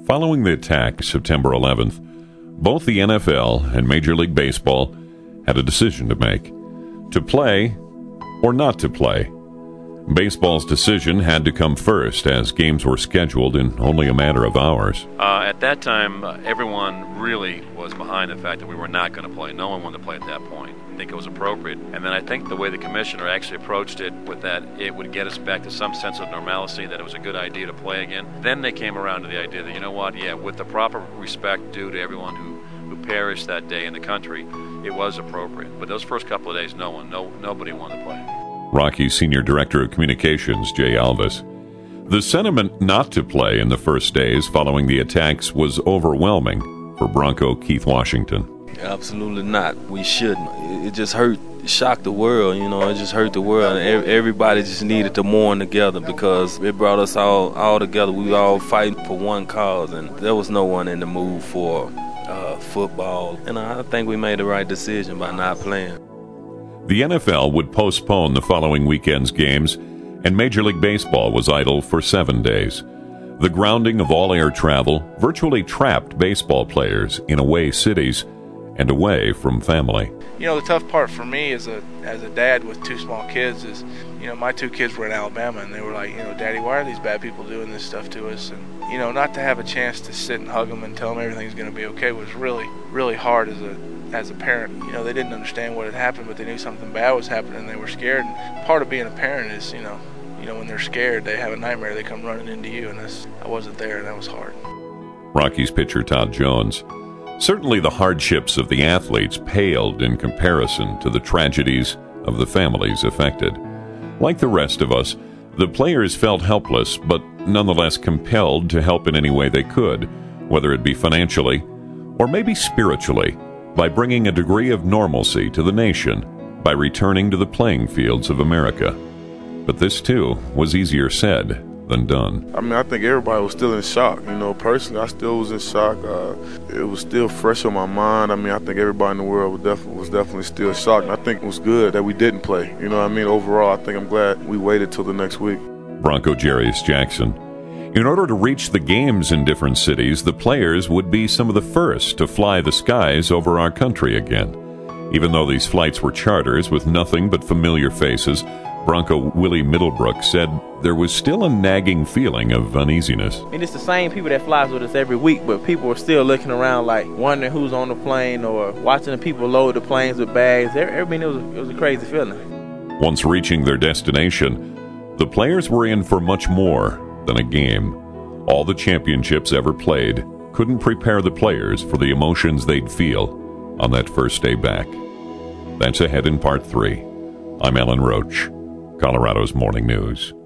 Following the attack September 11th, both the NFL and Major League Baseball had a decision to make: to play or not to play. Baseball's decision had to come first, as games were scheduled in only a matter of hours. At that time, everyone really was behind the fact that we were not going to play. No one wanted to play at that point. I think it was appropriate. And then I think the way the commissioner actually approached it, with that it would get us back to some sense of normalcy, that it was a good idea to play again. Then they came around to the idea that, you know what, yeah, with the proper respect due to everyone who perished that day in the country, it was appropriate. But those first couple of days, nobody wanted to play. Rockies Senior Director of Communications, Jay Alvis. The sentiment not to play in the first days following the attacks was overwhelming for Bronco Keith Washington. Absolutely not. We shouldn't. It just hurt, shocked the world, It just hurt the world. Everybody just needed to mourn together, because it brought us all together. We were all fighting for one cause, and there was no one in the mood for football. And I think we made the right decision by not playing. The NFL would postpone the following weekend's games, and Major League Baseball was idle for 7 days. The grounding of all air travel virtually trapped baseball players in away cities and away from family. The tough part for me as a dad with two small kids is, my two kids were in Alabama, and they were like, Daddy, why are these bad people doing this stuff to us? And, not to have a chance to sit and hug them and tell them everything's going to be okay was really, really hard as a parent. They didn't understand what had happened, but they knew something bad was happening, and they were scared. And part of being a parent is, when they're scared, they have a nightmare, they come running into you, and I wasn't there, and that was hard. Rockies pitcher Todd Jones. Certainly the hardships of the athletes paled in comparison to the tragedies of the families affected. Like the rest of us, the players felt helpless, but nonetheless compelled to help in any way they could, whether it be financially or maybe spiritually, by bringing a degree of normalcy to the nation, by returning to the playing fields of America. But this, too, was easier said than done. I think everybody was still in shock. Personally, I still was in shock. It was still fresh on my mind. I think everybody in the world was definitely still shocked. And I think it was good that we didn't play. Overall, I think I'm glad we waited till the next week. Bronco Jarius Jackson. In order to reach the games in different cities, the players would be some of the first to fly the skies over our country again. Even though these flights were charters with nothing but familiar faces, Bronco Willie Middlebrook said there was still a nagging feeling of uneasiness. It's the same people that flies with us every week, but people are still looking around like wondering who's on the plane, or watching the people load the planes with bags. It was a crazy feeling. Once reaching their destination, the players were in for much more than a game. All the championships ever played couldn't prepare the players for the emotions they'd feel on that first day back. That's ahead in Part 3. I'm Alan Roach, Colorado's Morning News.